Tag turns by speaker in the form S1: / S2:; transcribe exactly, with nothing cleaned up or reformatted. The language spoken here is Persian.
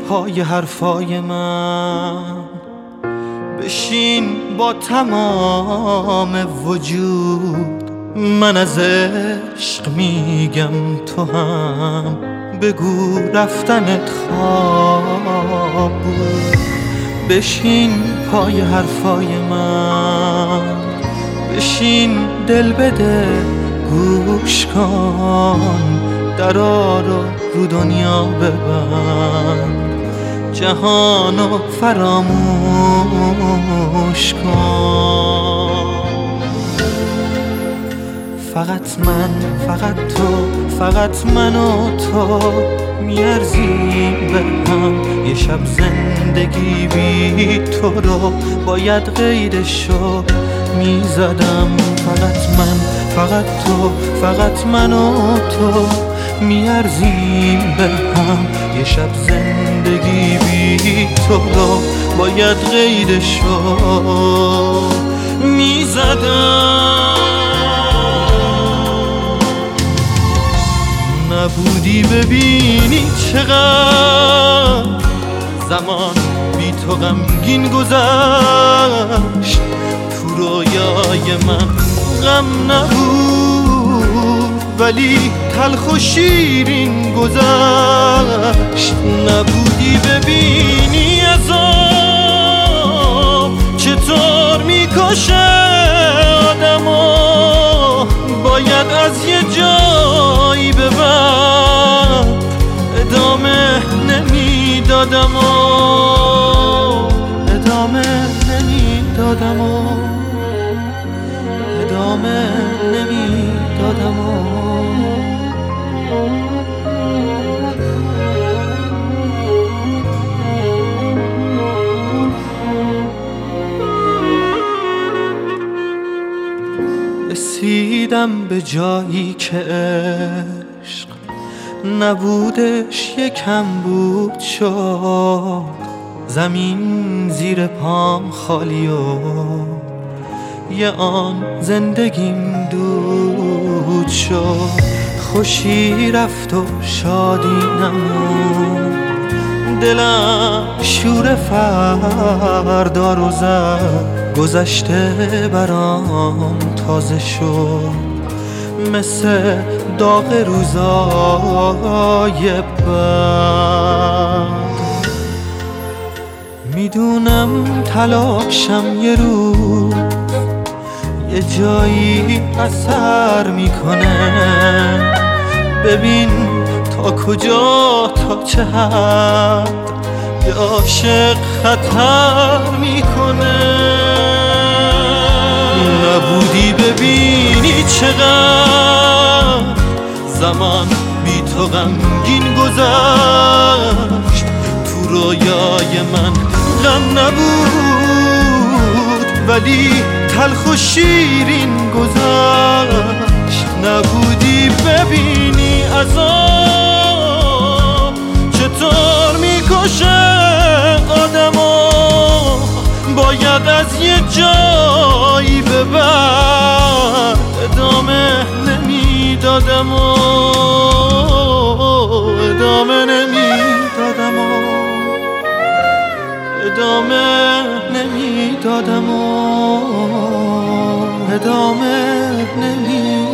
S1: پای حرفای من، بشین با تمام وجود من از عشق میگم، تو هم بگو رفتنت خواب بود. بشین پای حرفای من، بشین دل بده گوش کن، درا رو رو دنیا ببند، جهانو فراموش کن. فقط من، فقط تو، فقط من و تو میارزیم به هم. یه شب زندگی بی تو رو باید قیدشو میزدم. فقط من، فقط تو، فقط من و تو میارزیم به هم. یه شب زندگی بی تو رو باید قیدشو میزدم. نبودی ببینی چقدر زمان بی تو غمگین گذشت. تو رویای من غم نبود ولی تلخ و شیرین گذشت. نبودی ببینی عذاب چطور میکشه آدمو، باید از یه جایی به بعد ادامه نمیدادم و ادامه نمیدادم و ادامه نمیدادم و رسیدم به جایی که عشق نبودش یکم بود شد. زمین زیر پام خالی و یه آن زندگیم دود شد. خوشی رفت و شادی نمون، دلم شور فردا رو زد. گذشته برام تازه شد مثل داغ روزای بعد. میدونم تلاشم یه روز یه جایی اثر میکنه. ببین تا کجا، تا چه حد یه عاشق خطر میکنه. نبودی ببینی چقدر زمان بی تو غمگین گذشت. تو رویای من غم نبود ولی تلخ و شیرین گذشت. نبودی ببینی عذاب چطور میکشه آدمو، باید از یه جایی به بعد ادامه نمیدادم و ادامه نمیدادم و ادامه نمیدادم و ادامه نمیدادم.